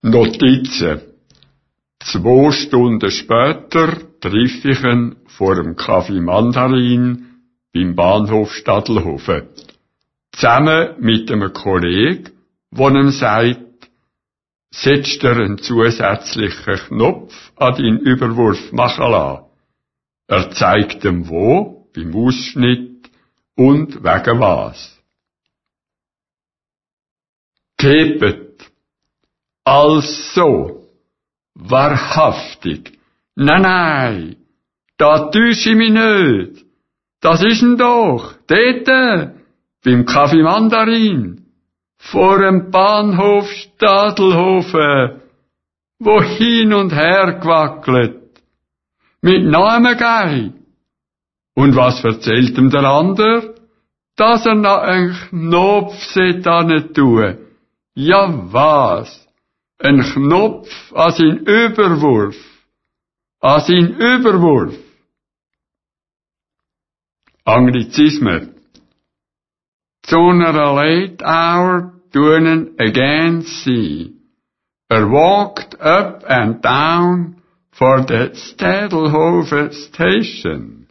Notizen. 2 Stunden später treffe ich ihn vor dem Café Mandarin beim Bahnhof Stadelhofen. Zusammen mit einem Kollegen, der ihm sagt, setzt er einen zusätzlichen Knopf an deinen Überwurf machen lassen. Er zeigt ihm wo, beim Ausschnitt und wegen was. Gebt. Also. Wahrhaftig. Nein, da täusche ich mich nicht. Das ist ihn doch, dort, beim Café Mandarin, vor dem Bahnhof Stadelhofen, wo hin und her gewackelt, mit Namen gei. Und was erzählt ihm der andere? Dass er noch einen Knopf nicht tun. Ja was? Ein Knopf an sein Überwurf. An sein Überwurf. Anglizismen. Sooner or late hour tun again see. Walked up and down for the Stadelhofen station.